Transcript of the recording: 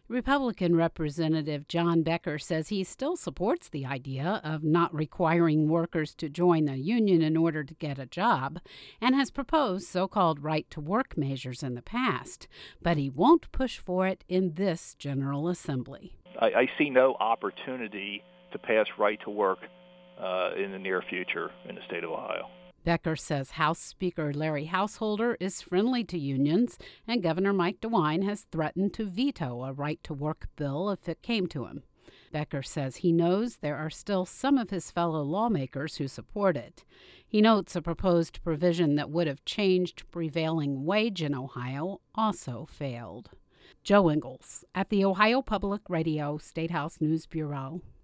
Republican Representative John Becker says he still supports the idea of not requiring workers to join a union in order to get a job, and has proposed so-called right-to-work measures in the past, but he won't push for it in this General Assembly. I see no opportunity to pass right-to-work in the near future in the state of Ohio. Becker says House Speaker Larry Householder is friendly to unions, and Governor Mike DeWine has threatened to veto a right-to-work bill if it came to him. Becker says he knows there are still some of his fellow lawmakers who support it. He notes a proposed provision that would have changed prevailing wage in Ohio also failed. Joe Ingles at the Ohio Public Radio State House News Bureau.